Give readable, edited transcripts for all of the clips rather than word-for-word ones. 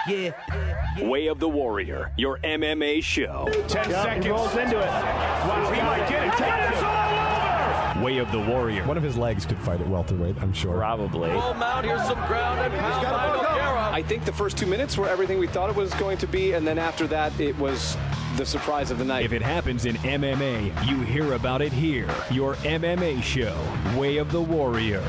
Way of the Warrior, your MMA show. 10 seconds. He rolls into it. Wow, he might get it. Tennis all over! Way of the Warrior. One of his legs could fight at welterweight, I'm sure. Probably. Full mount, here's some ground and pound by Nogueira. I think the first 2 minutes were everything we thought it was going to be, and then after that, it was the surprise of the night. If it happens in MMA, you hear about it here. Your MMA show, Way of the Warrior.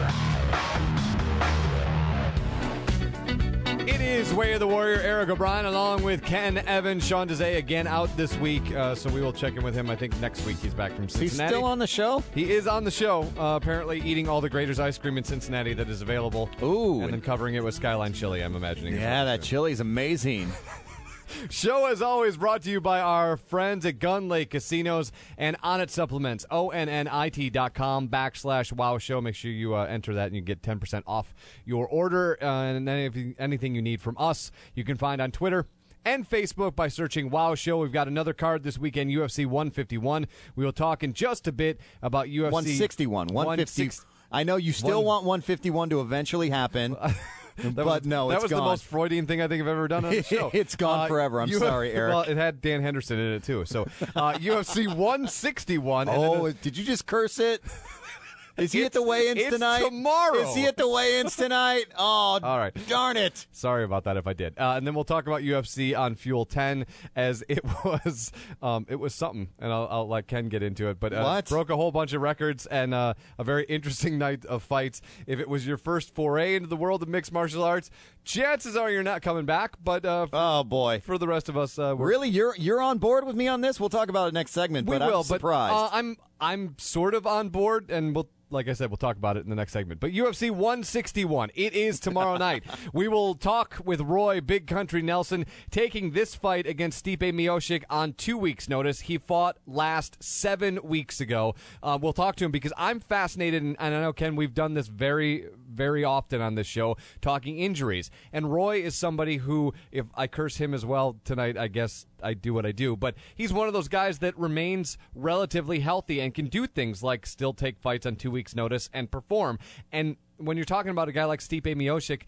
It is Way of the Warrior. Eric O'Brien along with Ken Evans. Sean Desai again out this week, so we will check in with him. I think next week he's back from Cincinnati. He's still on the show? He is on the show, apparently eating all the Grater's ice cream in Cincinnati that is available. Ooh. And then covering it with Skyline Chili, I'm imagining. Yeah, that chili's amazing. Show, as always, brought to you by our friends at Gun Lake Casinos and Onnit Supplements, onnit.com/wow show. Make sure you enter that and you get 10% off your order. And anything you need from us, you can find on Twitter and Facebook by searching Wow Show. We've got another card this weekend, UFC 151. We will talk in just a bit about UFC 161. 150. I know you still want 151 to eventually happen. That was gone. The most Freudian thing I think I've ever done on the show. It's gone forever. I'm sorry, Eric. Well, it had Dan Henderson in it, too. So, UFC 161. Oh, did you just curse it? Is he at the weigh-ins tonight? It's tomorrow. Is he at the weigh-ins tonight? Oh, all right. Darn it. Sorry about that if I did. And then we'll talk about UFC on Fuel 10, as it was something, and I'll let Ken get into it. But broke a whole bunch of records and a very interesting night of fights. If it was your first foray into the world of mixed martial arts, chances are you're not coming back. But oh boy, for the rest of us, really, you're on board with me on this? We'll talk about it next segment. We but will. I'm surprised. But I'm sort of on board, and like I said, we'll talk about it in the next segment. But UFC 161, it is tomorrow night. We will talk with Roy Big Country Nelson, taking this fight against Stipe Miocic on 2 weeks' notice. He fought last 7 weeks ago. We'll talk to him because I'm fascinated, and I know, Ken, we've done this very, very often on this show, talking injuries. And Roy is somebody who, if I curse him as well tonight, I guess I do what I do. But he's one of those guys that remains relatively healthy and can do things like still take fights on 2 weeks' notice and perform. And when you're talking about a guy like Stipe Miocic,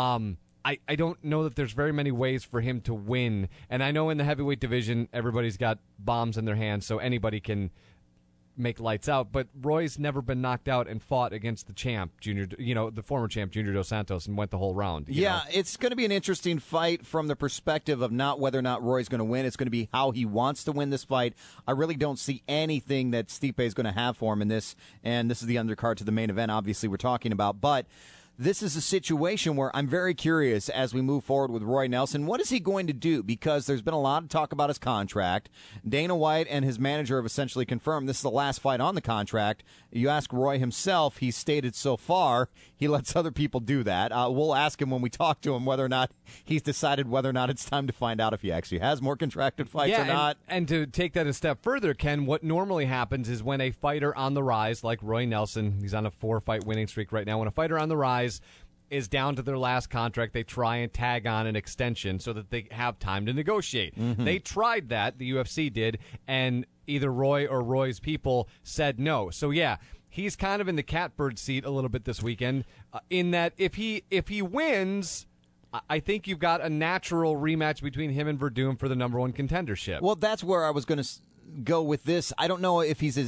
I don't know that there's very many ways for him to win. And I know in the heavyweight division, everybody's got bombs in their hands, so anybody can make lights out, but Roy's never been knocked out and fought against the champ, the former champ, Junior Dos Santos, and went the whole round. Yeah, it's going to be an interesting fight from the perspective of not whether or not Roy's going to win. It's going to be how he wants to win this fight. I really don't see anything that Stipe is going to have for him in this, and this is the undercard to the main event, obviously, we're talking about, but this is a situation where I'm very curious as we move forward with Roy Nelson. What is he going to do? Because there's been a lot of talk about his contract. Dana White and his manager have essentially confirmed this is the last fight on the contract. You ask Roy himself, he's stated so far he lets other people do that. We'll ask him when we talk to him whether or not he's decided whether or not it's time to find out if he actually has more contracted fights or not. And to take that a step further, Ken, what normally happens is when a fighter on the rise, like Roy Nelson, he's on a 4-fight winning streak right now, when a fighter on the rise is down to their last contract, they try and tag on an extension so that they have time to negotiate. Mm-hmm. They tried that, the UFC did, and either Roy or Roy's people said no. So yeah, he's kind of in the catbird seat a little bit this weekend, in that if he wins, I think you've got a natural rematch between him and Verdum for the number one contendership. Well, that's where I was going to go with this. I don't know if he's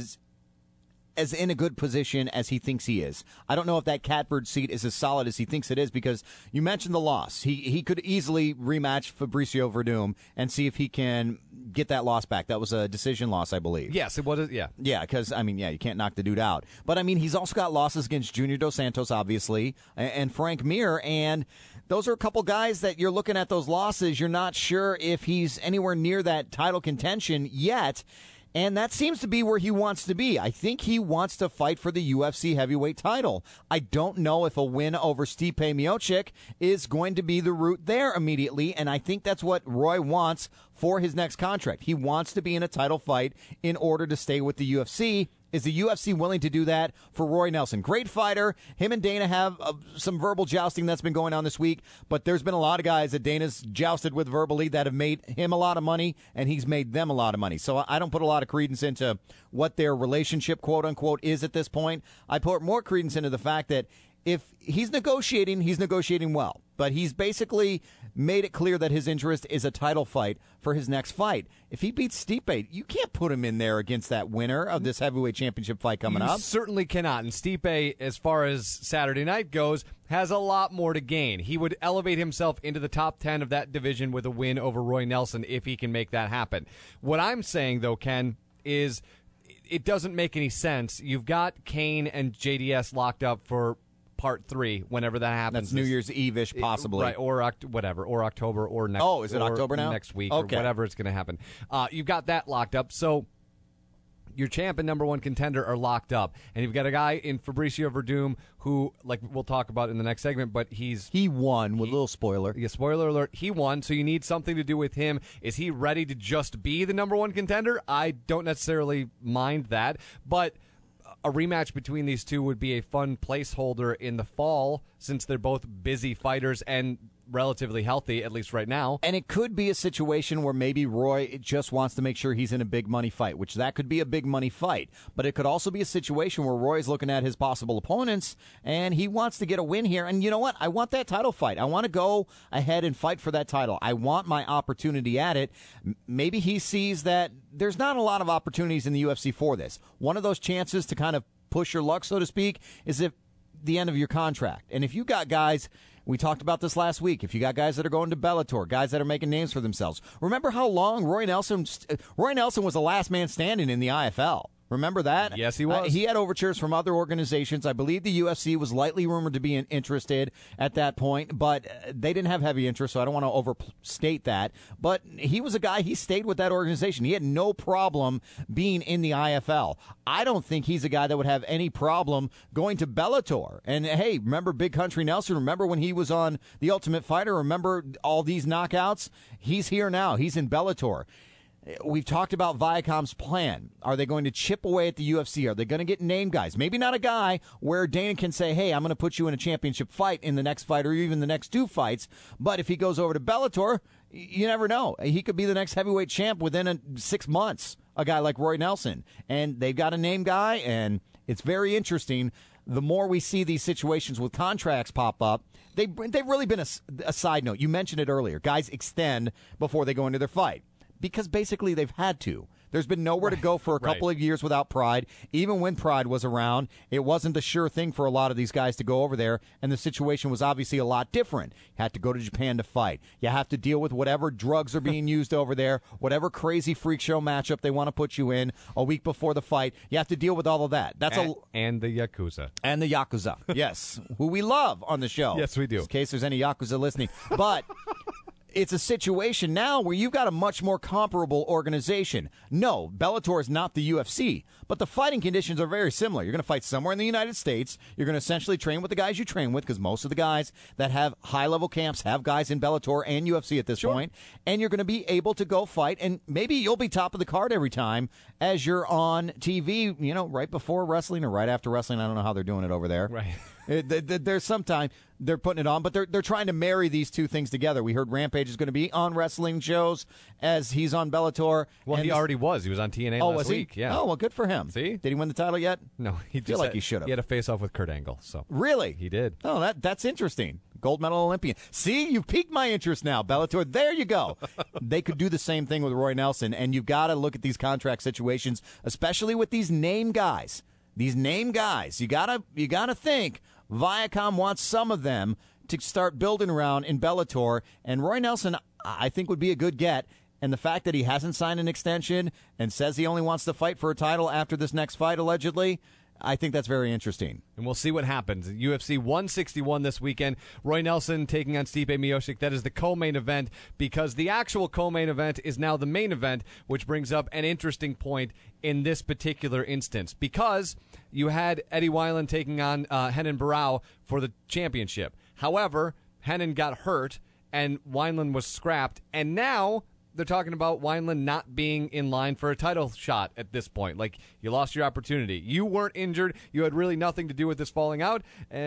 as in a good position as he thinks he is. I don't know if that catbird seat is as solid as he thinks it is, because you mentioned the loss. He could easily rematch Fabricio Verdum and see if he can get that loss back. That was a decision loss, I believe. Yes, it was. Yeah. Yeah, because, you can't knock the dude out. But, he's also got losses against Junior Dos Santos, obviously, and Frank Mir, and those are a couple guys that you're looking at those losses. You're not sure if he's anywhere near that title contention yet. And that seems to be where he wants to be. I think he wants to fight for the UFC heavyweight title. I don't know if a win over Stipe Miocic is going to be the route there immediately, and I think that's what Roy wants for his next contract. He wants to be in a title fight in order to stay with the UFC. Is the UFC willing to do that for Roy Nelson? Great fighter. Him and Dana have some verbal jousting that's been going on this week, but there's been a lot of guys that Dana's jousted with verbally that have made him a lot of money, and he's made them a lot of money. So I don't put a lot of credence into what their relationship, quote-unquote, is at this point. I put more credence into the fact that if he's negotiating well. But he's basically made it clear that his interest is a title fight for his next fight. If he beats Stipe, you can't put him in there against that winner of this heavyweight championship fight coming up. Certainly cannot. And Stipe, as far as Saturday night goes, has a lot more to gain. He would elevate himself into the top 10 of that division with a win over Roy Nelson if he can make that happen. What I'm saying, though, Ken, is it doesn't make any sense. You've got Kane and JDS locked up for Part 3, whenever that happens. That's New Year's Eve-ish, possibly. Right, or October, or next. Oh, is it October now? Next week, okay. Or whatever it's going to happen. You've got that locked up. So your champ and number one contender are locked up, and you've got a guy in Fabricio Verdum who, like we'll talk about in the next segment, but he won with a little spoiler. Yeah, spoiler alert. He won, so you need something to do with him. Is he ready to just be the number one contender? I don't necessarily mind that, but a rematch between these two would be a fun placeholder in the fall, since they're both busy fighters and relatively healthy, at least right now. And it could be a situation where maybe Roy just wants to make sure he's in a big money fight, which that could be a big money fight. But it could also be a situation where Roy's looking at his possible opponents and he wants to get a win here. And you know what? I want that title fight. I want to go ahead and fight for that title. I want my opportunity at it. Maybe he sees that there's not a lot of opportunities in the UFC for this. One of those chances to kind of push your luck, so to speak, is if the end of your contract. And if you got guys, we talked about this last week, if you got guys that are going to Bellator, guys that are making names for themselves. Remember how long Roy Nelson was the last man standing in the IFL. Remember that? Yes, he was. He had overtures from other organizations. I believe the UFC was lightly rumored to be interested at that point, but they didn't have heavy interest, so I don't want to overstate that. But he was a guy, he stayed with that organization. He had no problem being in the IFL. I don't think he's a guy that would have any problem going to Bellator. And, hey, remember Big Country Nelson? Remember when he was on The Ultimate Fighter? Remember all these knockouts? He's here now. He's in Bellator. We've talked about Viacom's plan. Are they going to chip away at the UFC? Are they going to get name guys? Maybe not a guy where Dana can say, hey, I'm going to put you in a championship fight in the next fight or even the next two fights. But if he goes over to Bellator, you never know. He could be the next heavyweight champ within 6 months, a guy like Roy Nelson. And they've got a name guy, and it's very interesting. The more we see these situations with contracts pop up, they've really been a side note. You mentioned it earlier. Guys extend before they go into their fight. Because basically they've had to. There's been nowhere to go for a couple of years without Pride. Even when Pride was around, it wasn't the sure thing for a lot of these guys to go over there, and the situation was obviously a lot different. You had to go to Japan to fight. You have to deal with whatever drugs are being used over there, whatever crazy freak show matchup they want to put you in a week before the fight. You have to deal with all of that. And the Yakuza. And the Yakuza, yes, who we love on the show. Yes, we do. In case there's any Yakuza listening. But it's a situation now where you've got a much more comparable organization. No, Bellator is not the UFC, but the fighting conditions are very similar. You're going to fight somewhere in the United States. You're going to essentially train with the guys you train with, because most of the guys that have high-level camps have guys in Bellator and UFC at this point. And you're going to be able to go fight, and maybe you'll be top of the card every time as you're on TV, right before wrestling or right after wrestling. I don't know how they're doing it over there. Right. There's sometime they're putting it on, but they're trying to marry these two things together. We heard Rampage is going to be on wrestling shows as he's on Bellator. Well, he already was. He was on TNA last week. Yeah. Oh, well, good for him. See? Did he win the title yet? No, he feel like he should have. He had a face-off with Kurt Angle. So really? He did. Oh, that's interesting. Gold medal Olympian. See, you've piqued my interest now, Bellator. There you go. They could do the same thing with Roy Nelson, and you've got to look at these contract situations, especially with these name guys. These name guys. You gotta think Viacom wants some of them to start building around in Bellator, and Roy Nelson, I think, would be a good get. And the fact that he hasn't signed an extension and says he only wants to fight for a title after this next fight, allegedly, I think that's very interesting. And we'll see what happens. UFC 161 this weekend. Roy Nelson taking on Stipe Miocic. That is the co-main event, because the actual co-main event is now the main event, which brings up an interesting point in this particular instance. Because you had Eddie Wineland taking on Renan Barão for the championship. However, Renan got hurt, and Wineland was scrapped. And now they're talking about Wineland not being in line for a title shot at this point. Like, you lost your opportunity. You weren't injured. You had really nothing to do with this falling out.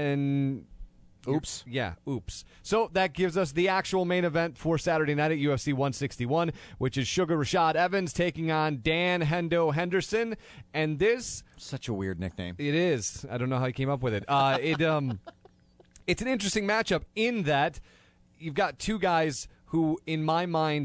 And oops. Yeah, oops. So that gives us the actual main event for Saturday night at UFC 161, which is Sugar Rashad Evans taking on Dan Hendo Henderson. And this... Such a weird nickname. It is. I don't know how he came up with it. It's an interesting matchup in that you've got two guys who, in my mind,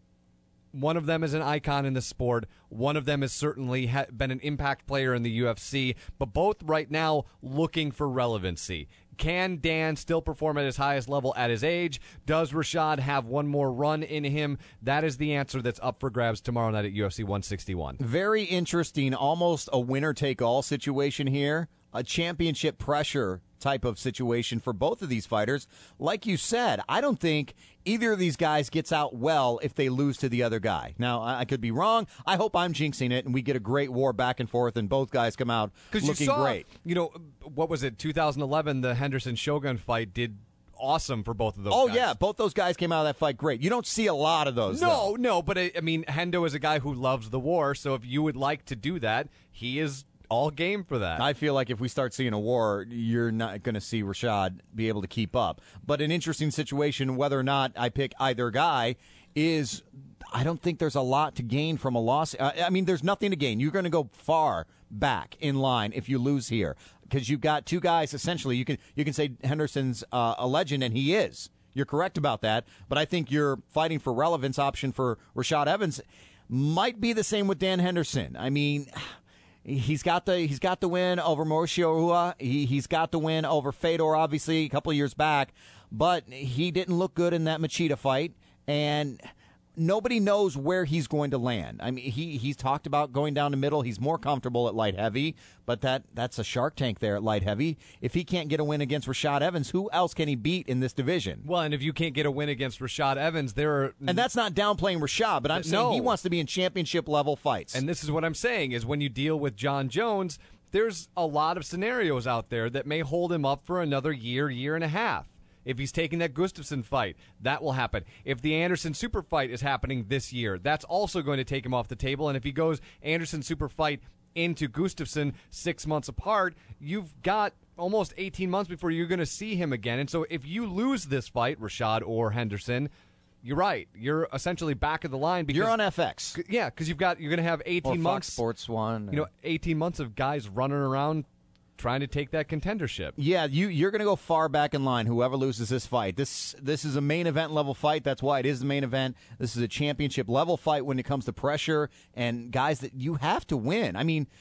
one of them is an icon in the sport. One of them has certainly been an impact player in the UFC, but both right now looking for relevancy. Can Dan still perform at his highest level at his age? Does Rashad have one more run in him? That is the answer that's up for grabs tomorrow night at UFC 161. Very interesting, almost a winner-take-all situation here. A championship pressure type of situation for both of these fighters. Like you said, I don't think either of these guys gets out well if they lose to the other guy. Now, I could be wrong. I hope I'm jinxing it and we get a great war back and forth and both guys come out looking great. You know, what was it, 2011, the Henderson-Shogun fight did awesome for both of those guys. Oh, yeah, both those guys came out of that fight great. You don't see a lot of those, No, but I mean, Hendo is a guy who loves the war, so if you would like to do that, he is all game for that. I feel like if we start seeing a war, you're not going to see Rashad be able to keep up. But an interesting situation, whether or not I pick either guy, is I don't think there's a lot to gain from a loss. I mean, there's nothing to gain. You're going to go far back in line if you lose here because you've got two guys, essentially. You can say Henderson's a legend, and he is. You're correct about that. But I think your fighting for relevance option for Rashad Evans might be the same with Dan Henderson. I mean, He's got the win over Mauricio Rua. He's got the win over Fedor, obviously, a couple of years back. But he didn't look good in that Machida fight. And nobody knows where he's going to land. I mean, he's talked about going down the middle. He's more comfortable at light heavy. But that's a shark tank there at light heavy. If he can't get a win against Rashad Evans, who else can he beat in this division? Well, and if you can't get a win against Rashad Evans, and that's not downplaying Rashad, but I'm saying he wants to be in championship-level fights. And this is what I'm saying, is when you deal with John Jones, there's a lot of scenarios out there that may hold him up for another year and a half. If he's taking that Gustafsson fight, that will happen. If the Anderson super fight is happening this year, that's also going to take him off the table. And if he goes Anderson super fight into Gustafsson 6 months apart, you've got almost 18 months before you're going to see him again. And so if you lose this fight, Rashad or Henderson, you're right. You're essentially back of the line. Because, you're on FX. Yeah, because you're going to have 18 or months. Fox Sports 1. 18 months of guys running around trying to take that contendership. Yeah, you're going to go far back in line, whoever loses this fight. This is a main event level fight. That's why it is the main event. This is a championship level fight when it comes to pressure and guys that you have to win. I mean,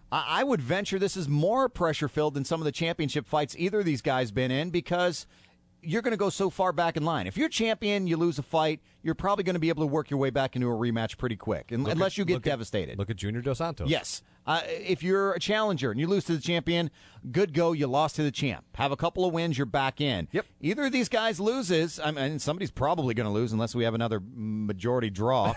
I would venture this is more pressure filled than some of the championship fights either of these guys been in because you're going to go so far back in line. If you're champion, you lose a fight, you're probably going to be able to work your way back into a rematch pretty quick, unless you get devastated. Look at Junior Dos Santos. Yes. If you're a challenger and you lose to the champion, good go, you lost to the champ. Have a couple of wins, you're back in. Yep. Either of these guys loses, I mean, somebody's probably going to lose unless we have another majority draw.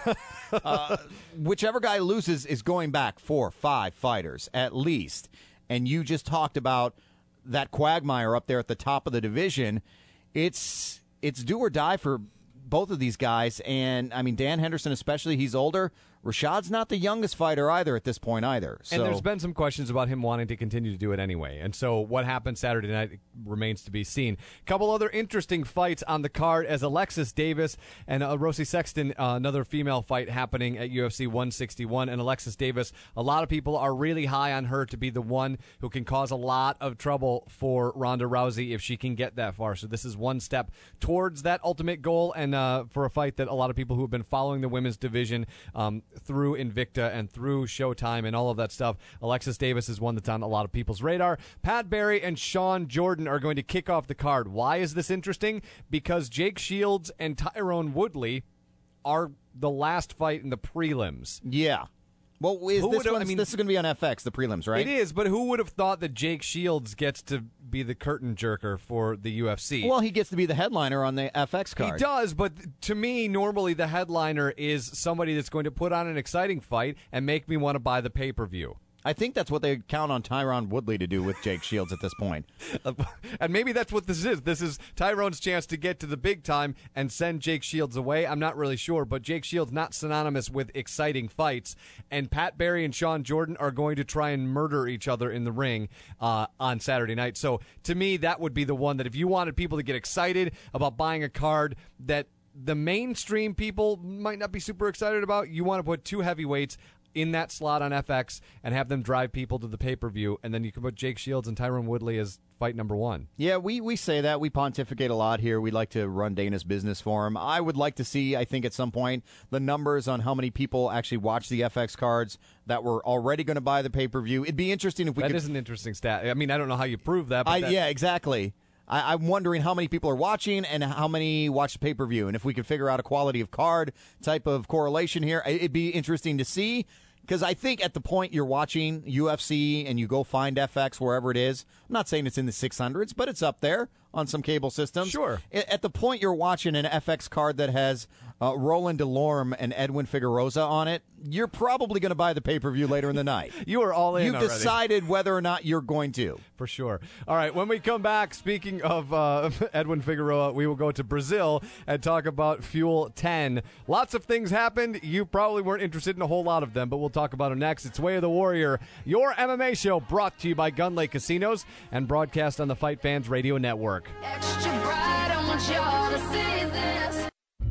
Whichever guy loses is going back 4 or 5 fighters at least. And you just talked about that quagmire up there at the top of the division. It's do or die for both of these guys. And, I mean, Dan Henderson especially, he's older. Rashad's not the youngest fighter either at this point either. So. And there's been some questions about him wanting to continue to do it anyway. And so what happens Saturday night remains to be seen. A couple other interesting fights on the card as Alexis Davis and Rosie Sexton, another female fight happening at UFC 161. And Alexis Davis, a lot of people are really high on her to be the one who can cause a lot of trouble for Ronda Rousey if she can get that far. So this is one step towards that ultimate goal and for a fight that a lot of people who have been following the women's division through Invicta and through Showtime and all of that stuff, Alexis Davis is one that's on a lot of people's radar. Pat Barry and Sean Jordan are going to kick off the card. Why is this interesting? Because Jake Shields and Tyrone Woodley are the last fight in the prelims. Yeah. Well, this is going to be on FX, the prelims, right? It is, but who would have thought that Jake Shields gets to be the curtain jerker for the UFC? Well, he gets to be the headliner on the FX card. He does, but to me, normally the headliner is somebody that's going to put on an exciting fight and make me want to buy the pay-per-view. I think that's what they count on Tyron Woodley to do with Jake Shields at this point. And maybe that's what this is. This is Tyrone's chance to get to the big time and send Jake Shields away. I'm not really sure, but Jake Shields not synonymous with exciting fights. And Pat Barry and Sean Jordan are going to try and murder each other in the ring on Saturday night. So to me, that would be the one that if you wanted people to get excited about buying a card that the mainstream people might not be super excited about, you want to put 2 heavyweights in that slot on FX and have them drive people to the pay-per-view, and then you can put Jake Shields and Tyron Woodley as fight number one. Yeah, we say that. We pontificate a lot here. We like to run Dana's business for him. I would like to see, I think at some point, the numbers on how many people actually watch the FX cards that were already going to buy the pay-per-view. It'd be interesting if we could... That is an interesting stat. I mean, I don't know how you prove that. But yeah, exactly. I'm wondering how many people are watching and how many watch the pay-per-view. And if we could figure out a quality of card type of correlation here, it'd be interesting to see. Because I think at the point you're watching UFC and you go find FX wherever it is, I'm not saying it's in the 600s, but it's up there on some cable systems. Sure. At the point you're watching an FX card that has Roland Delorme and Edwin Figueroa on it, you're probably going to buy the pay-per-view later in the night. You are all in You've already. decided whether or not you're going to. For sure. All right, when we come back, speaking of Edwin Figueroa, we will go to Brazil and talk about Fuel 10. Lots of things happened. You probably weren't interested in a whole lot of them, but we'll talk about them next. It's Way of the Warrior, your MMA show brought to you by Gun Lake Casinos and broadcast on the Fight Fans Radio Network. Extra bright, I want y'all to see this.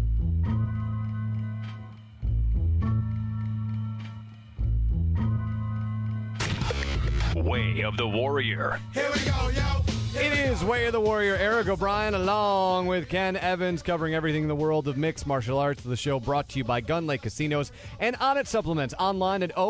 Way of the Warrior. Here we go, yo. It is Way of the Warrior. Eric O'Brien along with Ken Evans covering everything in the world of mixed martial arts. The show brought to you by Gun Lake Casinos and Onnit Supplements online at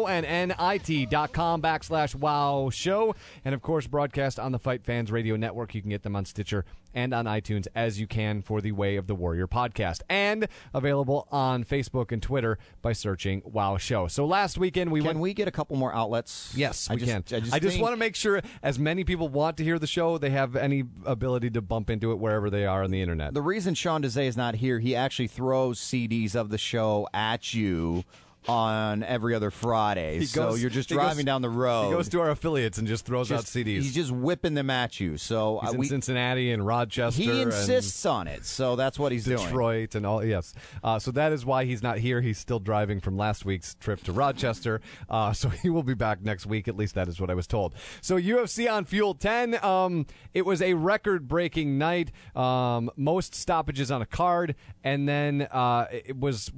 onnit.com/wow show. And, of course, broadcast on the Fight Fans Radio Network. You can get them on Stitcher and on iTunes as you can for the Way of the Warrior podcast. And available on Facebook and Twitter by searching Wow Show. So last weekend we went... Can we get a couple more outlets? Yes, we can. I just want to make sure as many people want to hear the show, they have any ability to bump into it wherever they are on the internet. The reason Sean Desai is not here, he actually throws CDs of the show at you on every other Friday. So you're just driving down the road. He goes to our affiliates and just throws out CDs. He's just whipping them at you. So he's in Cincinnati and Rochester. He insists on it. So that's what he's doing. Detroit and all. Yes. So that is why he's not here. He's still driving from last week's trip to Rochester. So he will be back next week. At least that is what I was told. So UFC on Fuel 10. It was a record-breaking night. Most stoppages on a card. And then it was,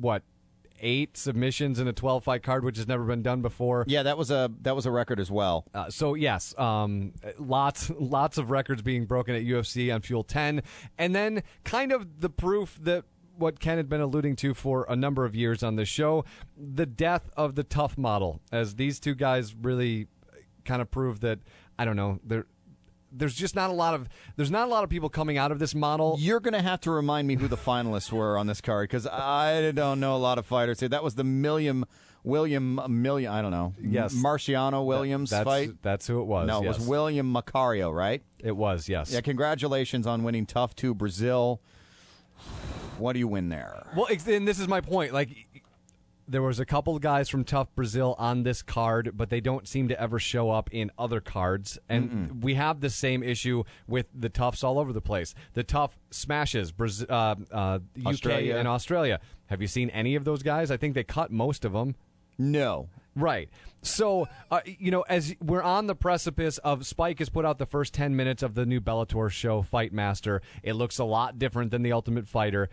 8 submissions in a 12-fight card, which has never been done before. Yeah, that was a record as well. So yes, lots of records being broken at UFC on Fuel 10, and then kind of the proof that what Ken had been alluding to for a number of years on this show, the death of the tough model, as these two guys really kind of prove that, I don't know, there's just not a lot of people coming out of this model. You're going to have to remind me who the finalists were on this card because I don't know a lot of fighters here. That was the William, I don't know. Yes. Marciano Williams fight. That's who it was. No, yes. It was William Macario, right? It was, yes. Yeah, congratulations on winning Tough 2 Brazil. What do you win there? Well, and this is my point. Like, there was a couple of guys from Tough Brazil on this card, but they don't seem to ever show up in other cards. And we have the same issue with the Toughs all over the place. The Tough smashes UK and Australia. Have you seen any of those guys? I think they cut most of them. No. Right. So, as we're on the precipice of Spike has put out the first 10 minutes of the new Bellator show, Fight Master. It looks a lot different than The Ultimate Fighter.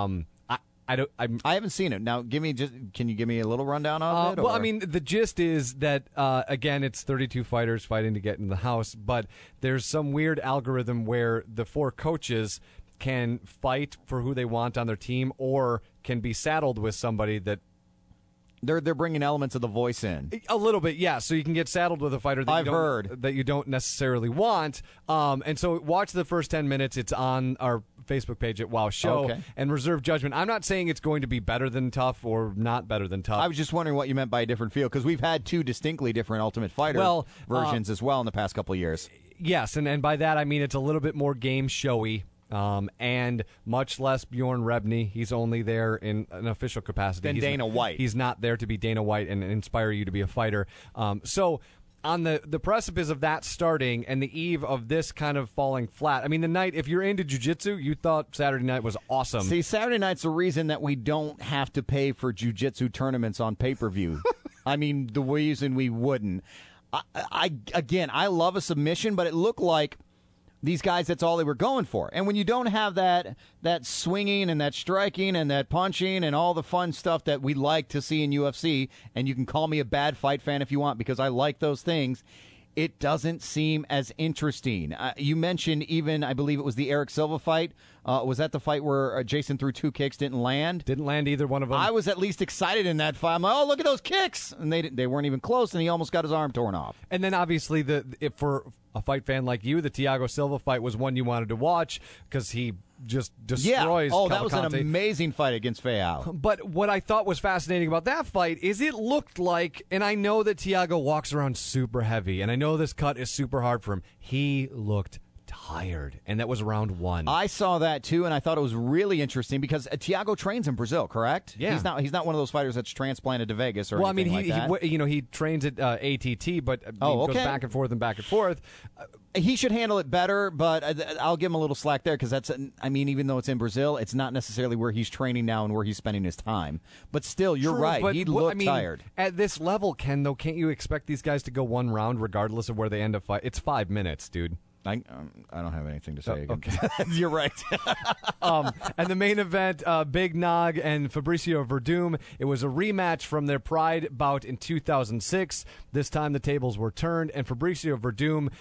I haven't seen it. Now, can you give me a little rundown of it? Well, I mean, the gist is that, again, it's 32 fighters fighting to get in the house, but there's some weird algorithm where the 4 coaches can fight for who they want on their team or can be saddled with somebody that They're bringing elements of the voice in. A little bit, yeah. So you can get saddled with a fighter that you don't necessarily want. And so watch the first 10 minutes. It's on our Facebook page at Wow Show and reserve judgment. I'm not saying it's going to be better than Tough or not better than Tough. I was just wondering what you meant by a different feel because we've had 2 distinctly different Ultimate Fighter versions as well in the past couple of years. Yes, and by that I mean it's a little bit more game showy. And much less Bjorn Rebney. He's only there in an official capacity. Than Dana White. He's not there to be Dana White and inspire you to be a fighter. So on the precipice of that starting and the eve of this kind of falling flat, I mean, the night, if you're into jiu-jitsu, you thought Saturday night was awesome. See, Saturday night's the reason that we don't have to pay for jiu-jitsu tournaments on pay-per-view. I mean, the reason we wouldn't. I love a submission, but it looked like These guys, that's all they were going for. And when you don't have that swinging and that striking and that punching and all the fun stuff that we like to see in UFC, and you can call me a bad fight fan if you want because I like those things, it doesn't seem as interesting. You mentioned even, I believe it was the Eric Silva fight. Was that the fight where Jason threw 2 kicks, didn't land? Didn't land either one of them. I was at least excited in that fight. I'm like, oh, look at those kicks. And they weren't even close, and he almost got his arm torn off. And then obviously, if for a fight fan like you, the Thiago Silva fight was one you wanted to watch because he just destroys Oh, that Cavalcante. was an amazing fight against Feao. But what I thought was fascinating about that fight is it looked like, and I know that Thiago walks around super heavy, and I know this cut is super hard for him, he looked tired, and that was round 1. I saw that too, and I thought it was really interesting because Thiago trains in Brazil, correct? Yeah, he's not one of those fighters that's transplanted to Vegas or anything like that. he trains at ATT, but he goes back and forth and back and forth. He should handle it better, but I'll give him a little slack there because even though it's in Brazil, it's not necessarily where he's training now and where he's spending his time. But still, you're True, right. But He looked tired. At this level, Ken, though, can't you expect these guys to go one round regardless of where they end up fight? It's 5 minutes, dude. I don't have anything to say. Okay. You're right. And the main event, Big Nog and Fabricio Verdum. It was a rematch from their Pride bout in 2006. This time the tables were turned, and Fabricio Verdum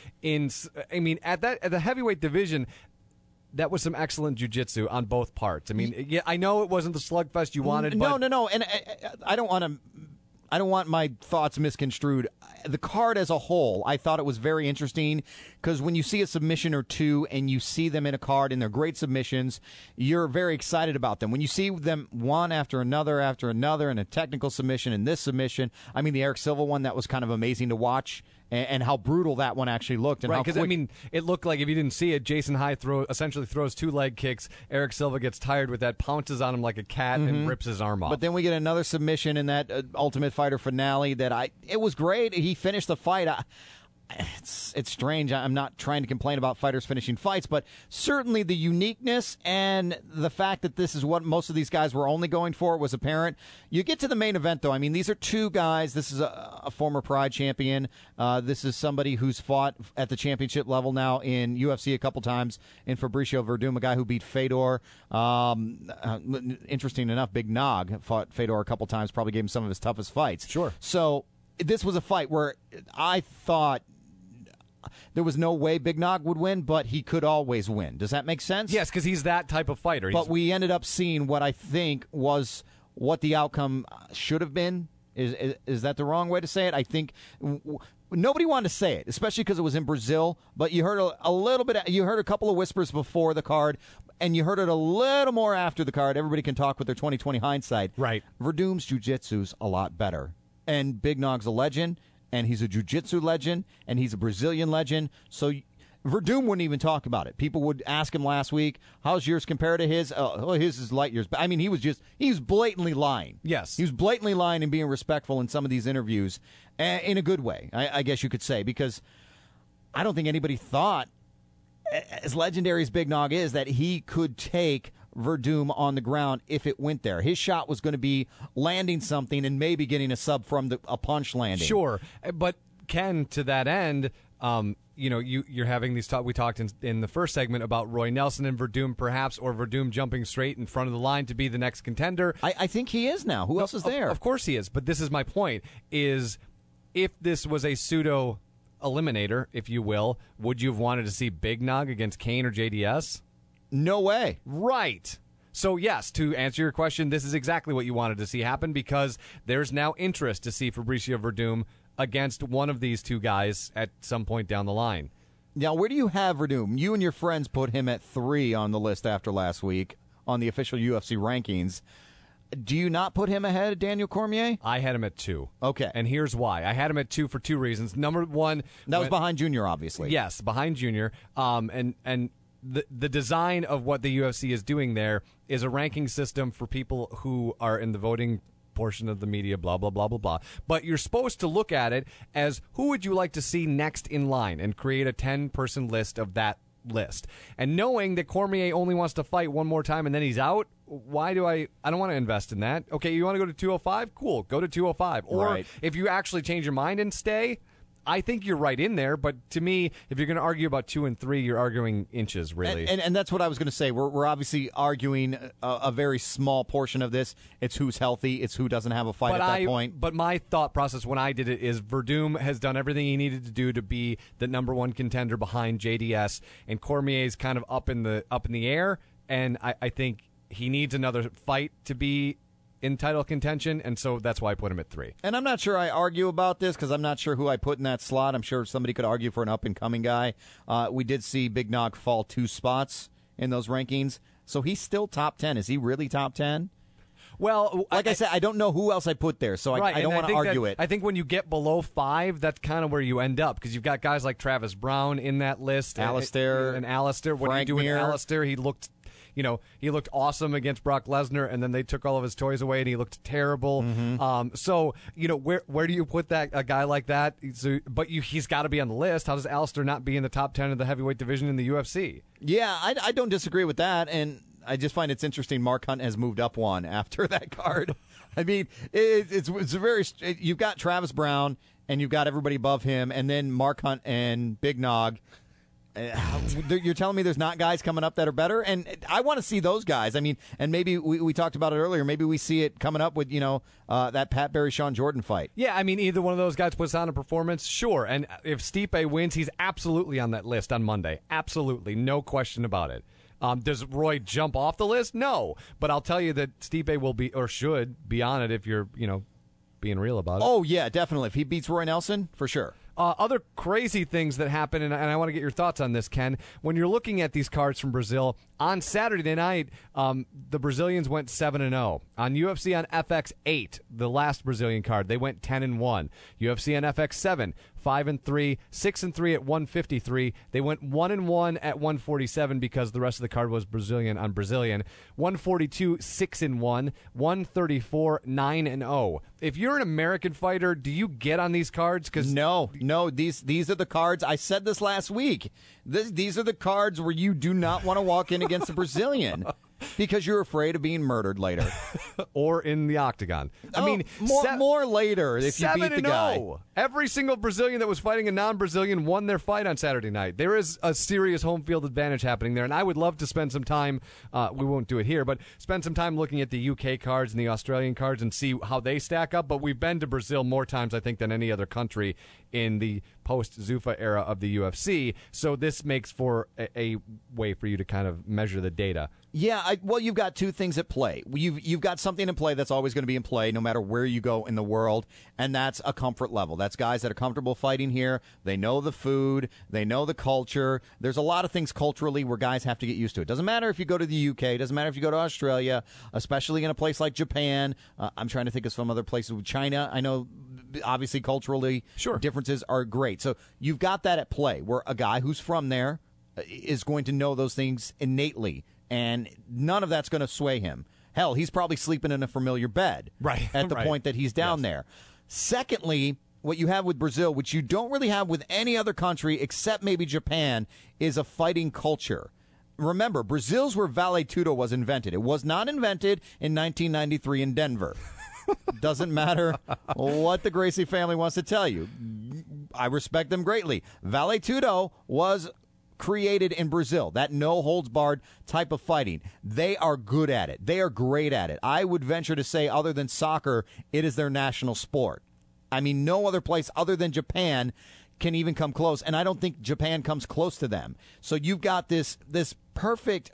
at the heavyweight division, that was some excellent jiu-jitsu on both parts. I know it wasn't the slugfest you wanted. No, and I don't want my thoughts misconstrued. The card as a whole, I thought it was very interesting because when you see a submission or two and you see them in a card and they're great submissions, you're very excited about them. When you see them one after another and a technical submission and this submission, the Eric Silva one, that was kind of amazing to watch. And how brutal that one actually looked. And right, because, it looked like, if you didn't see it, Jason High essentially throws 2 leg kicks. Eric Silva gets tired with that, pounces on him like a cat, and rips his arm off. But then we get another submission in that Ultimate Fighter finale it was great. He finished the fight. It's strange. I'm not trying to complain about fighters finishing fights, but certainly the uniqueness and the fact that this is what most of these guys were only going for was apparent. You get to the main event, though. These are 2 guys. This is a former Pride champion. This is somebody who's fought at the championship level now in UFC a couple times, in Fabricio Verdum, a guy who beat Fedor. Interesting enough, Big Nog fought Fedor a couple times, probably gave him some of his toughest fights. Sure. So this was a fight where I thought there was no way Big Nog would win, but he could always win. Does that make sense? Yes, because he's that type of fighter. But we ended up seeing what I think was what the outcome should have been. Is that the wrong way to say it? I think nobody wanted to say it, especially because it was in Brazil. But you heard a little bit. You heard a couple of whispers before the card, and you heard it a little more after the card. Everybody can talk with their 20/20 hindsight. Right. Verdum's jiu-jitsu's a lot better, and Big Nog's a legend. And he's a jiu-jitsu legend, and he's a Brazilian legend. So Verdum wouldn't even talk about it. People would ask him last week, how's yours compared to his? His is light years. But he was blatantly lying. Yes. He was blatantly lying and being respectful in some of these interviews, in a good way, I guess you could say, because I don't think anybody thought, as legendary as Big Nog is, that he could take Verdum on the ground if it went there. His shot was going to be landing something and maybe getting a sub from a punch landing. Sure, but Ken, to that end, you're having these talk. We talked in the first segment about Roy Nelson and Verdum, perhaps, or Verdum jumping straight in front of the line to be the next contender. I think he is now. Who else is there? Of course he is. But this is my point: is if this was a pseudo eliminator, if you will, would you have wanted to see Big Nog against Kane or JDS? No way. Right. So, yes, to answer your question, this is exactly what you wanted to see happen because there's now interest to see Fabricio Verdum against one of these 2 guys at some point down the line. Now, where do you have Verdum? You and your friends put him at 3 on the list after last week on the official UFC rankings. Do you not put him ahead of Daniel Cormier? I had him at 2. Okay. And here's why. I had him at 2 for 2 reasons. Number one... That was behind Junior, obviously. Yes, behind Junior. And the design of what the UFC is doing there is a ranking system for people who are in the voting portion of the media, blah, blah, blah, blah, blah. But you're supposed to look at it as who would you like to see next in line and create a 10-person list of that list. And knowing that Cormier only wants to fight one more time and then he's out, why do I don't want to invest in that. Okay, you want to go to 205? Cool, go to 205. Or right. If you actually change your mind and stay, I think you're right in there, but to me, if you're going to argue about 2 and 3, you're arguing inches, really. And that's what I was going to say. We're obviously arguing a very small portion of this. It's who's healthy. It's who doesn't have a fight at that point. But my thought process when I did it is Verdum has done everything he needed to do to be the number one contender behind JDS, and Cormier's kind of up in the air, and I think he needs another fight to be in title contention, and so that's why I put him at 3. And I'm not sure I argue about this because I'm not sure who I put in that slot. I'm sure somebody could argue for an up-and-coming guy. We did see Big Nog fall 2 spots in those rankings, so he's still top 10. Is he really top 10? Well, like I said, I don't know who else I put there, so I don't want to argue it. I think when you get below 5, that's kind of where you end up because you've got guys like Travis Brown in that list. Alistair. And Alistair. What do you do with Alistair? He looked awesome against Brock Lesnar, and then they took all of his toys away, and he looked terrible. So, where do you put a guy like that? But he's got to be on the list. How does Alistair not be in the top 10 of the heavyweight division in the UFC? Yeah, I don't disagree with that, and I just find it's interesting Mark Hunt has moved up one after that card. I mean, it's you've got Travis Brown, and you've got everybody above him, and then Mark Hunt and Big Nog. You're telling me there's not guys coming up that are better? And I want to see those guys. I mean, and maybe we talked about it earlier. Maybe we see it coming up with, that Pat Barry-Sean Jordan fight. Yeah, I mean, either one of those guys puts on a performance, sure. And if Stipe wins, he's absolutely on that list on Monday. Absolutely. No question about it. Does Roy jump off the list? No. But I'll tell you that Stipe will be, or should be on it if you're, being real about it. Oh, yeah, definitely. If he beats Roy Nelson, for sure. Other crazy things that happen, and I want to get your thoughts on this, Ken. When you're looking at these cards from Brazil, on Saturday night, the Brazilians went 7-0. On UFC on FX 8, the last Brazilian card, they went 10-1. UFC on FX 7, 5-3, 6-3 at 153. They went 1-1 at 147 because the rest of the card was Brazilian on Brazilian. 142, 6-1. 134, 9-0. If you're an American fighter, do you get on these cards? No. These are the cards. I said this last week. These are the cards where you do not want to walk in against a Brazilian because you're afraid of being murdered later. Or in the octagon. I mean, more later if you beat the guy. Every single Brazilian that was fighting a non-Brazilian won their fight on Saturday night. There is a serious home field advantage happening there, and I would love to spend some time, we won't do it here, but spend some time looking at the UK cards and the Australian cards and see how they stack up. But we've been to Brazil more times, I think, than any other country in the post-Zuffa era of the UFC, so this makes for a way for you to kind of measure the data. Yeah, you've got two things at play. You've got something in play that's always going to be in play no matter where you go in the world, and that's a comfort level. That's guys that are comfortable fighting here. They know the food. They know the culture. There's a lot of things culturally where guys have to get used to. It doesn't matter if you go to the UK. It doesn't matter if you go to Australia, especially in a place like Japan. I'm trying to think of some other places. China, I know, obviously, culturally, differences are great. So you've got that at play where a guy who's from there is going to know those things innately, and none of that's going to sway him. Hell, he's probably sleeping in a familiar bed at the point that he's down there. Secondly, what you have with Brazil, which you don't really have with any other country except maybe Japan, is a fighting culture. Remember, Brazil's where Vale Tudo was invented. It was not invented in 1993 in Denver. Doesn't matter what the Gracie family wants to tell you. I respect them greatly. Vale Tudo was created in Brazil, that no-holds-barred type of fighting. They are good at it. They are great at it. I would venture to say, other than soccer, it is their national sport. I mean, no other place other than Japan can even come close, and I don't think Japan comes close to them. So you've got this perfect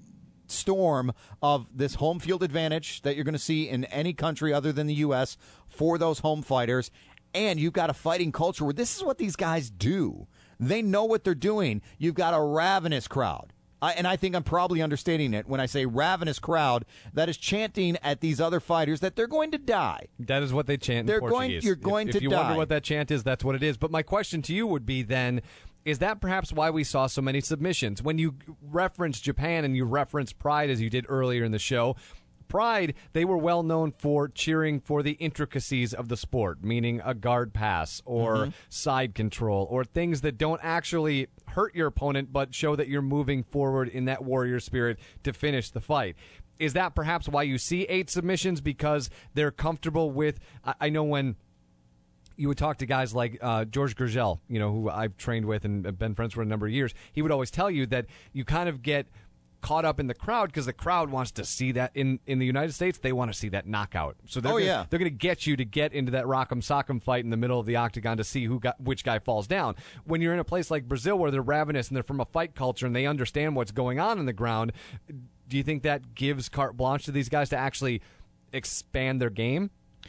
storm of this home field advantage that you're going to see in any country other than the U.S. for those home fighters, and you've got a fighting culture where this is what these guys do. They know what they're doing. You've got a ravenous crowd. And I think I'm probably understating it when I say ravenous crowd that is chanting at these other fighters that they're going to die. That is what they chant in Portuguese. You're going to die. If you wonder what that chant is, that's what it is. But my question to you would be then, is that perhaps why we saw so many submissions? When you reference Japan and you reference Pride, as you did earlier in the show, Pride, they were well known for cheering for the intricacies of the sport, meaning a guard pass or side control or things that don't actually hurt your opponent but show that you're moving forward in that warrior spirit to finish the fight. Is that perhaps why you see 8 submissions? Because they're comfortable with, I know when you would talk to guys like George Gurgel, who I've trained with and been friends for a number of years. He would always tell you that you kind of get caught up in the crowd because the crowd wants to see that. In the United States, they want to see that knockout. So they're going to get you to get into that rock'em sock'em fight in the middle of the octagon to see which guy falls down. When you're in a place like Brazil where they're ravenous and they're from a fight culture and they understand what's going on in the ground, do you think that gives carte blanche to these guys to actually expand their game?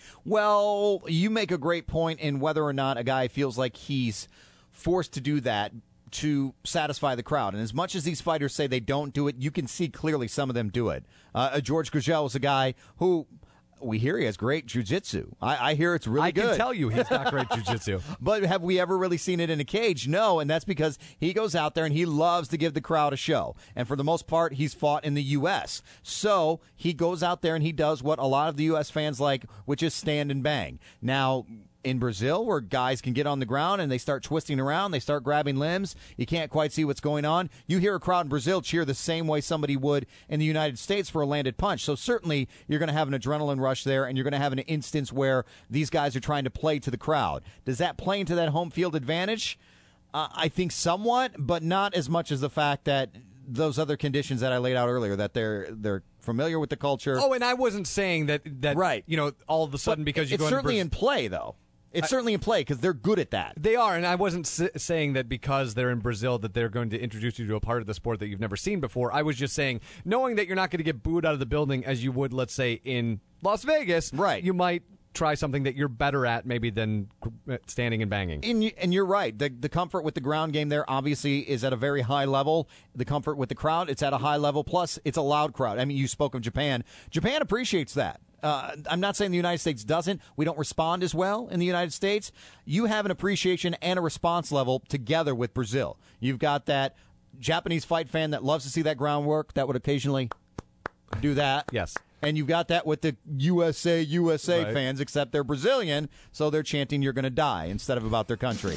Well, you make a great point in whether or not a guy feels like he's forced to do that to satisfy the crowd. And as much as these fighters say they don't do it, you can see clearly some of them do it. George Gurgel is a guy who we hear he has great jiu-jitsu. I hear it's really good. I can tell you he's not great jiu-jitsu. But have we ever really seen it in a cage? No, and that's because he goes out there and he loves to give the crowd a show. And for the most part, he's fought in the U.S. So he goes out there and he does what a lot of the U.S. fans like, which is stand and bang. Now, in Brazil, where guys can get on the ground and they start twisting around, they start grabbing limbs, you can't quite see what's going on. You hear a crowd in Brazil cheer the same way somebody would in the United States for a landed punch. So certainly you're going to have an adrenaline rush there, and you're going to have an instance where these guys are trying to play to the crowd. Does that play into that home field advantage? I think somewhat, but not as much as the fact that those other conditions that I laid out earlier, that they're familiar with the culture. Oh, and I wasn't saying that right. All of a sudden because you go it's certainly in play, though. It's certainly in play because they're good at that. They are, and I wasn't saying that because they're in Brazil that they're going to introduce you to a part of the sport that you've never seen before. I was just saying, knowing that you're not going to get booed out of the building as you would, let's say, in Las Vegas, right? You might try something that you're better at maybe than standing and banging. And you're right. The comfort with the ground game there obviously is at a very high level. The comfort with the crowd, it's at a high level. Plus, it's a loud crowd. I mean, you spoke of Japan. Japan appreciates that. I'm not saying the United States doesn't. We don't respond as well in the United States. You have an appreciation and a response level together with Brazil. You've got that Japanese fight fan that loves to see that groundwork that would occasionally do that. Yes. And you've got that with the USA right. fans, except they're Brazilian, so they're chanting you're going to die instead of about their country.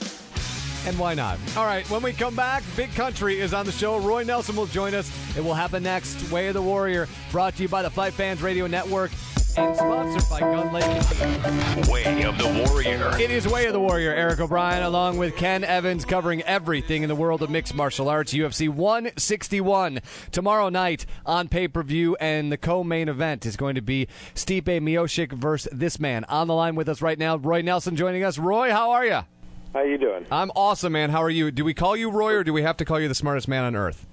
And why not? All right, when we come back, Big Country is on the show. Roy Nelson will join us. It will happen next. Way of the Warrior, brought to you by the Fight Fans Radio Network and sponsored by Gun Lake. Way of the Warrior. It is Way of the Warrior. Eric O'Brien along with Ken Evans covering everything in the world of mixed martial arts. UFC 161 tomorrow night on pay-per-view, and the co-main event is going to be Stipe Miocic versus this man. On the line with us right now, Roy Nelson joining us. Roy, how are you? How you doing? I'm awesome, man. How are you? Do we call you Roy, or do we have to call you the smartest man on earth?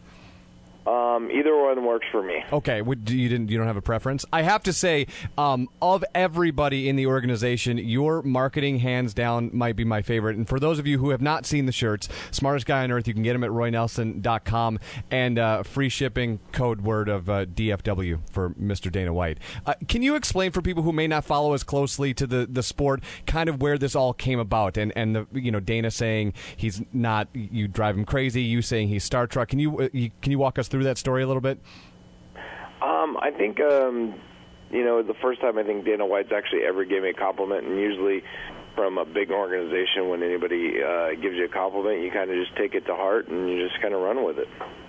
Either one works for me. Okay, you don't have a preference? I have to say, of everybody in the organization, your marketing, hands down, might be my favorite. And for those of you who have not seen the shirts, smartest guy on earth, you can get them at roynelson.com, and free shipping, code word of DFW for Mr. Dana White. Can you explain for people who may not follow as closely to the sport, kind of where this all came about, and the Dana saying he's not, you drive him crazy, you saying he's Star Trek. Can you walk us through that story a little bit? I think, the first time I think Dana White's actually ever gave me a compliment, and usually from a big organization, when anybody gives you a compliment, you kind of just take it to heart and you just kind of run with it.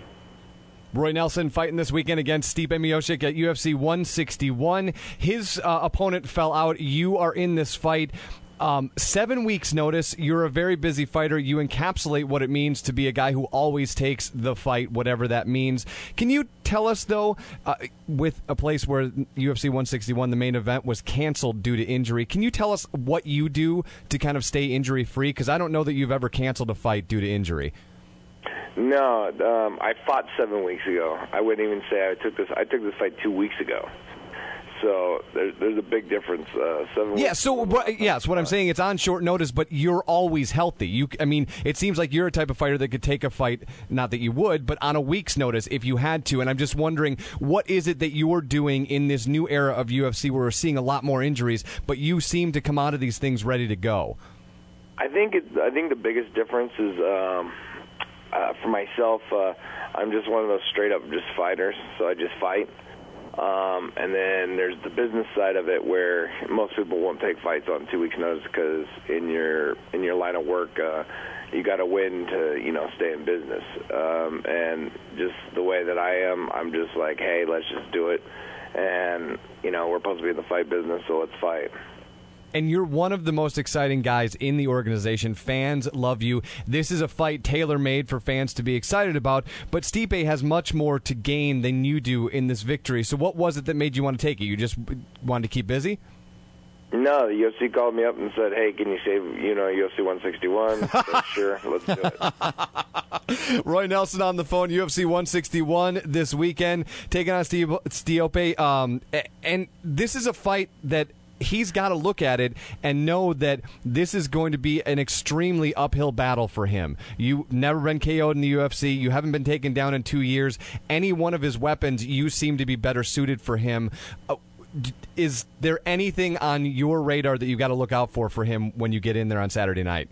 Roy Nelson fighting this weekend against Stipe Miocic at UFC 161. His opponent fell out. You are in this fight. 7 weeks notice. You're a very busy fighter. You encapsulate what it means to be a guy who always takes the fight, whatever that means. Can you tell us, though, with a place where UFC 161, the main event, was canceled due to injury, can you tell us what you do to kind of stay injury-free? Because I don't know that you've ever canceled a fight due to injury. No, I fought 7 weeks ago. I wouldn't even say I took this fight 2 weeks ago. So there's a big difference. 7 weeks. So what I'm saying, it's on short notice, but you're always healthy. It seems like you're a type of fighter that could take a fight, not that you would, but on a week's notice if you had to. And I'm just wondering, what is it that you're doing in this new era of UFC where we're seeing a lot more injuries, but you seem to come out of these things ready to go? I think the biggest difference is for myself. I'm just one of those straight up just fighters, so I just fight. And then there's the business side of it, where most people won't take fights on 2 weeks' notice because in your line of work, you got to win to stay in business. And just the way that I am, I'm just like, hey, let's just do it. And we're supposed to be in the fight business, so let's fight. And you're one of the most exciting guys in the organization. Fans love you. This is a fight tailor-made for fans to be excited about, but Stipe has much more to gain than you do in this victory. So what was it that made you want to take it? You just wanted to keep busy? No, the UFC called me up and said, hey, can you save, UFC 161? So, sure, let's do it. Roy Nelson on the phone, UFC 161 this weekend, taking on Stipe. And this is a fight that he's got to look at it and know that this is going to be an extremely uphill battle for him. You've never been KO'd in the UFC. You haven't been taken down in 2 years. Any one of his weapons, you seem to be better suited for him. Is there anything on your radar that you got to look out for him when you get in there on Saturday night?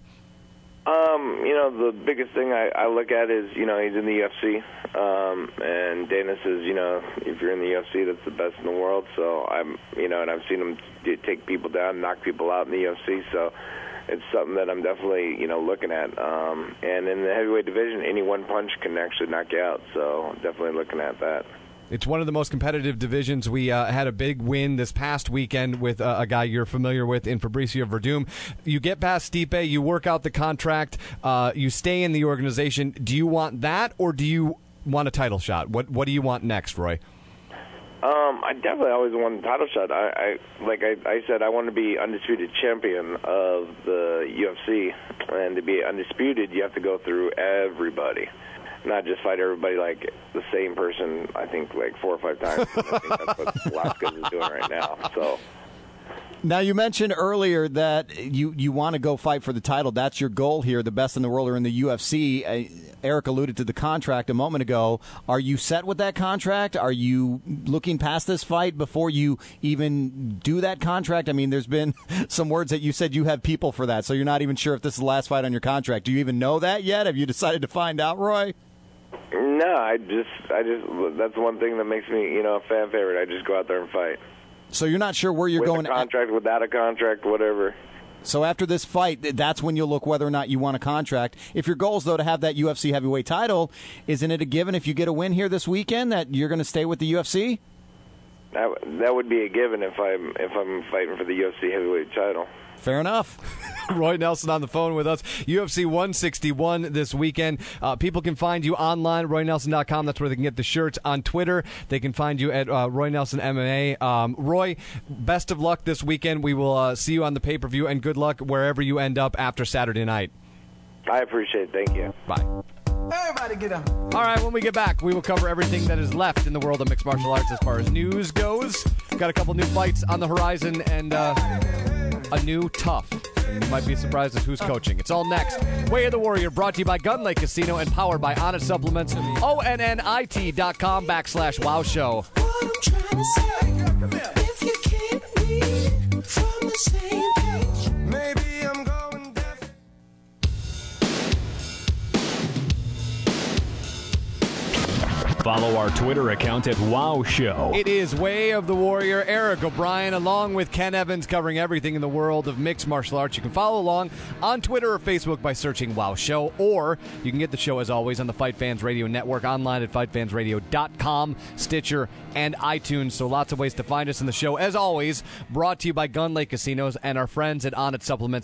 The biggest thing I look at is, he's in the UFC, and Dana says, if you're in the UFC, that's the best in the world. So and I've seen him take people down, knock people out in the UFC. So it's something that I'm definitely, looking at. And in the heavyweight division, any one punch can actually knock you out. So definitely looking at that. It's one of the most competitive divisions. We had a big win this past weekend with a guy you're familiar with in Fabricio Verdum. You get past Stipe, you work out the contract, you stay in the organization. Do you want that, or do you want a title shot? What do you want next, Roy? I definitely always want a title shot. I said, I want to be undisputed champion of the UFC, and to be undisputed, you have to go through everybody. Not just fight everybody like the same person, I think, like 4 or 5 times. I think that's what Velasquez is doing right now. So, now, you mentioned earlier that you want to go fight for the title. That's your goal here. The best in the world are in the UFC. Eric alluded to the contract a moment ago. Are you set with that contract? Are you looking past this fight before you even do that contract? I mean, there's been some words that you said you have people for that, so you're not even sure if this is the last fight on your contract. Do you even know that yet? Have you decided to find out, Roy? No, I just that's one thing that makes me, a fan favorite. I just go out there and fight. So you're not sure where you're going? With a contract, without a contract, whatever. So after this fight, that's when you'll look whether or not you want a contract. If your goal is, though, to have that UFC heavyweight title, isn't it a given if you get a win here this weekend that you're going to stay with the UFC? That would be a given if I'm fighting for the UFC heavyweight title. Fair enough. Roy Nelson on the phone with us. UFC 161 this weekend. People can find you online, RoyNelson.com. That's where they can get the shirts. On Twitter, they can find you at Roy Nelson MMA. Roy, best of luck this weekend. We will see you on the pay-per-view, and good luck wherever you end up after Saturday night. I appreciate it. Thank you. Bye. Everybody get up. All right, when we get back, we will cover everything that is left in the world of mixed martial arts as far as news goes. Got a couple new fights on the horizon and a new tough. You might be surprised at who's coaching. It's all next. Way of the Warrior, brought to you by Gun Lake Casino and powered by Onnit Supplements. ONNIT.com/Wow Show. What I'm trying to say, if you can't read from the same page, Maybe I'm going deaf. Follow our Twitter account at Wow Show. It is Way of the Warrior. Eric O'Brien, along with Ken Evans, covering everything in the world of mixed martial arts. You can follow along on Twitter or Facebook by searching Wow Show, or you can get the show, as always, on the Fight Fans Radio Network, online at fightfansradio.com, Stitcher, and iTunes. So lots of ways to find us in the show. As always, brought to you by Gun Lake Casinos and our friends at Onnit Supplements,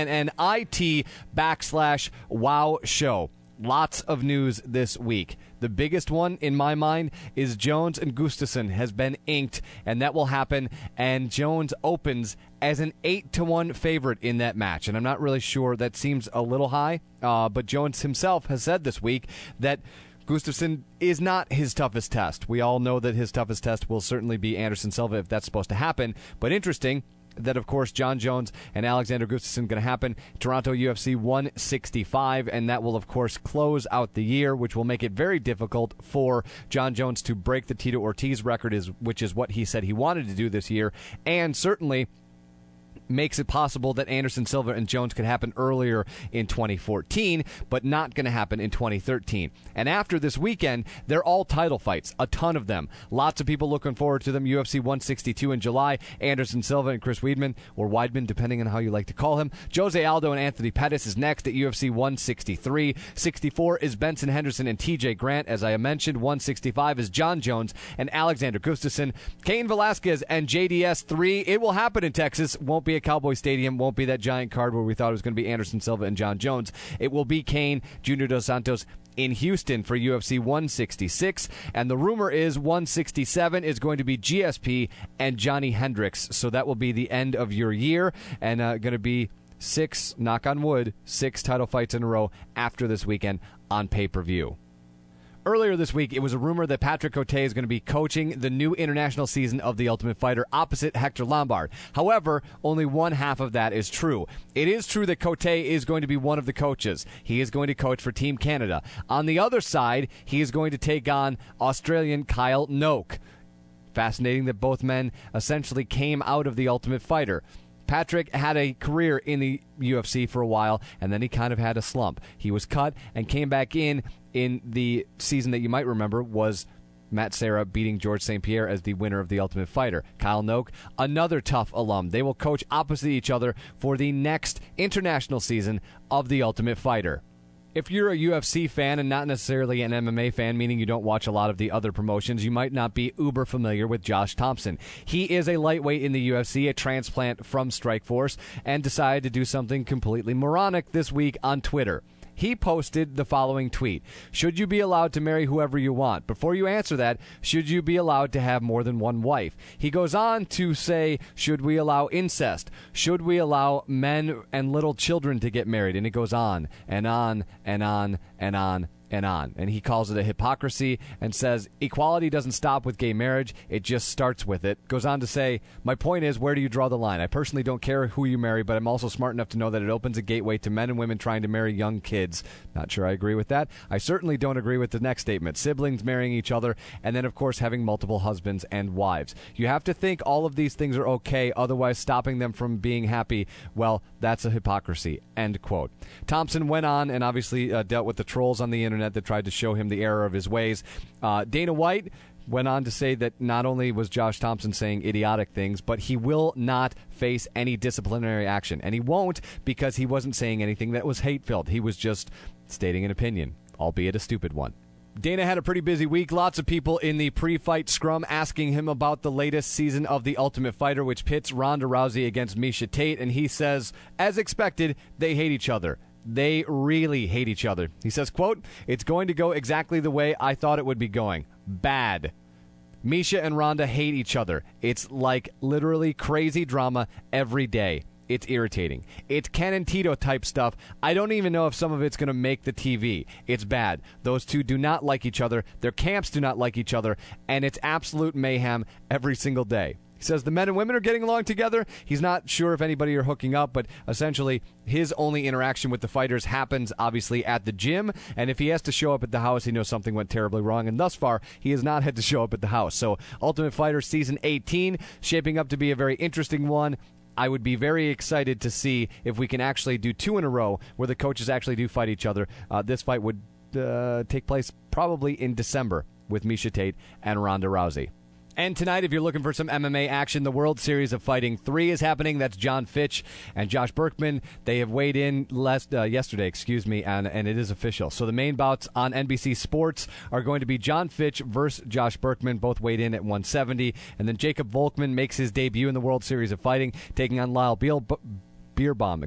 ONNIT/Wow Show. Lots of news this week. The biggest one, in my mind, is Jones and Gustafsson has been inked, and that will happen. And Jones opens as an 8-1 favorite in that match. And I'm not really sure. That seems a little high. But Jones himself has said this week that Gustafsson is not his toughest test. We all know that his toughest test will certainly be Anderson Silva if that's supposed to happen. But interesting that, of course, John Jones and Alexander Gustafsson going to happen. Toronto UFC 165, and that will, of course, close out the year, which will make it very difficult for John Jones to break the Tito Ortiz record, which is what he said he wanted to do this year, and certainly makes it possible that Anderson Silva and Jones could happen earlier in 2014, but not going to happen in 2013. And after this weekend, they're all title fights, a ton of them. Lots of people looking forward to them. UFC 162 in July, Anderson Silva and Chris Weidman, or Weidman, depending on how you like to call him. Jose Aldo and Anthony Pettis is next at UFC 163. 64 is Benson Henderson and TJ Grant. As I mentioned, 165 is John Jones and Alexander Gustafsson. Cain Velasquez and JDS 3. It will happen in Texas. Won't be a at Cowboy Stadium. Won't be that giant card where we thought it was going to be Anderson Silva and John Jones. It will be Cain, Junior Dos Santos in Houston for UFC 166, and the rumor is 167 is going to be GSP and Johnny Hendricks, so that will be the end of your year, and going to be 6, knock on wood, 6 title fights in a row after this weekend on pay-per-view. Earlier this week, it was a rumor that Patrick Cote is going to be coaching the new international season of The Ultimate Fighter opposite Hector Lombard. However, only one half of that is true. It is true that Cote is going to be one of the coaches. He is going to coach for Team Canada. On the other side, he is going to take on Australian Kyle Noke. Fascinating that both men essentially came out of The Ultimate Fighter. Patrick had a career in the UFC for a while, and then he kind of had a slump. He was cut and came back in the season that you might remember was Matt Serra beating George St. Pierre as the winner of The Ultimate Fighter. Kyle Noke, another tough alum. They will coach opposite each other for the next international season of The Ultimate Fighter. If you're a UFC fan and not necessarily an MMA fan, meaning you don't watch a lot of the other promotions, you might not be uber familiar with Josh Thompson. He is a lightweight in the UFC, a transplant from Strikeforce, and decided to do something completely moronic this week on Twitter. He posted the following tweet. Should you be allowed to marry whoever you want? Before you answer that, should you be allowed to have more than one wife? He goes on to say, should we allow incest? Should we allow men and little children to get married? And it goes on and on and on and on and on. And he calls it a hypocrisy and says equality doesn't stop with gay marriage, it just starts with it. Goes on to say, my point is, where do you draw the line? I personally don't care who you marry, but I'm also smart enough to know that it opens a gateway to men and women trying to marry young kids. Not sure I agree with that. I certainly don't agree with the next statement, siblings marrying each other, and then of course having multiple husbands and wives. You have to think all of these things are okay, otherwise stopping them from being happy, well, that's a hypocrisy. End quote. Thompson went on and obviously dealt with the trolls on the internet that tried to show him the error of his ways. Dana White went on to say that not only was Josh Thompson saying idiotic things, but he will not face any disciplinary action. And he won't, because he wasn't saying anything that was hate-filled. He was just stating an opinion, albeit a stupid one. Dana had a pretty busy week. Lots of people in the pre-fight scrum asking him about the latest season of The Ultimate Fighter, which pits Ronda Rousey against Miesha Tate. And he says, as expected, they hate each other. They really hate each other. He says, quote, it's going to go exactly the way I thought it would be going. Bad. Miesha and Ronda hate each other. It's like literally crazy drama every day. It's irritating. It's Ken and Tito type stuff. I don't even know if some of it's going to make the TV. It's bad. Those two do not like each other. Their camps do not like each other. And it's absolute mayhem every single day. He says the men and women are getting along together. He's not sure if anybody are hooking up, but essentially his only interaction with the fighters happens obviously at the gym, and if he has to show up at the house, he knows something went terribly wrong, and thus far, he has not had to show up at the house. So Ultimate Fighter Season 18, shaping up to be a very interesting one. I would be very excited to see if we can actually do 2 in a row where the coaches actually do fight each other. This fight would take place probably in December with Miesha Tate and Ronda Rousey. And tonight, if you're looking for some MMA action, the World Series of Fighting 3 is happening. That's John Fitch and Josh Berkman. They have weighed in yesterday, and it is official. So the main bouts on NBC Sports are going to be John Fitch versus Josh Berkman, both weighed in at 170. And then Jacob Volkman makes his debut in the World Series of Fighting, taking on Lyle Beerbaum,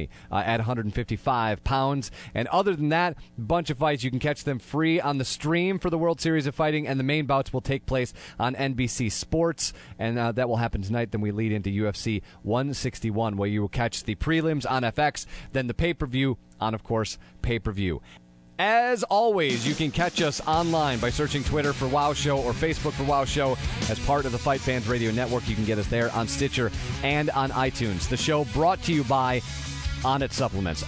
at 155 pounds. And other than that, a bunch of fights. You can catch them free on the stream for the World Series of Fighting, and the main bouts will take place on NBC Sports, and that will happen tonight. Then we lead into UFC 161, where you will catch the prelims on FX, then the pay-per-view on, of course, pay-per-view. As always, you can catch us online by searching Twitter for Wow Show or Facebook for Wow Show. As part of the Fight Fans Radio Network, you can get us there on Stitcher and on iTunes. The show brought to you by Onnit Supplements,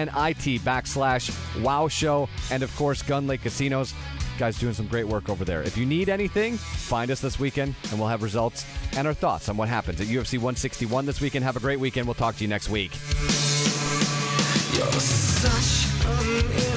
ONNIT /Wow Show, and of course, Gun Lake Casinos. Guys doing some great work over there. If you need anything, find us this weekend, and we'll have results and our thoughts on what happens at UFC 161 this weekend. Have a great weekend. We'll talk to you next week. You're such an